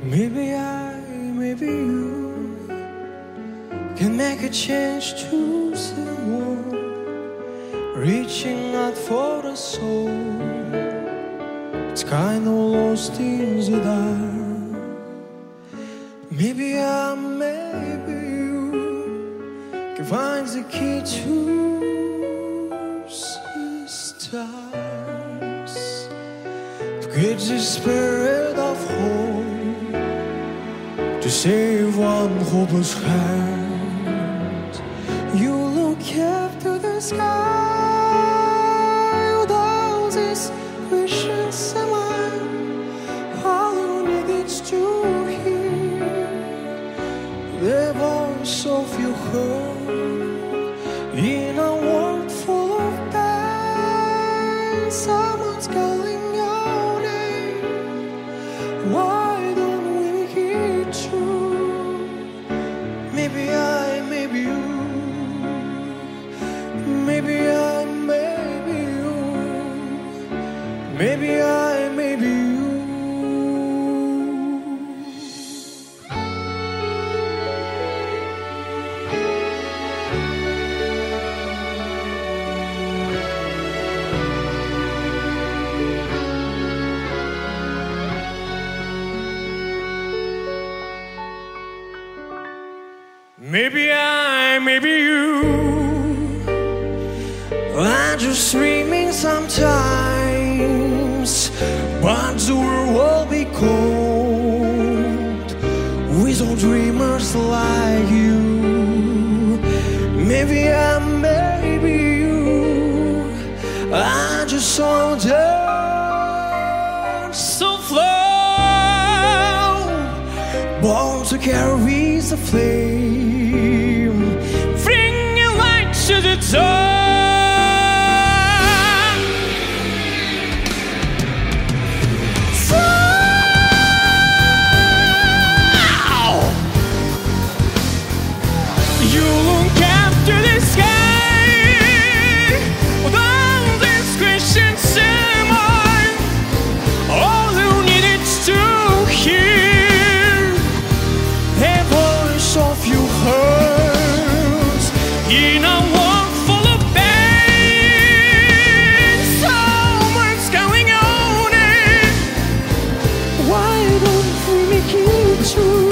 Maybe maybe you can make a change to someone, reaching out for the soul. It's kind of lost in the dark. Maybe maybe you can find the key to the stars, to get the spirit of hope, to save one hopeless heart. You look up to the sky with all these visions in mind. All you need is to hear the voice of your heart in a world full of pain. Someone's calling your name. Why don't we hear true? Maybe maybe you. Maybe maybe you. Maybe maybe you. Maybe you. I'm just dreaming sometimes, but the world will be cold with all dreamers like you. Maybe maybe you. I just saw the so flow, born to carry the flame, bringing light to the dark. True.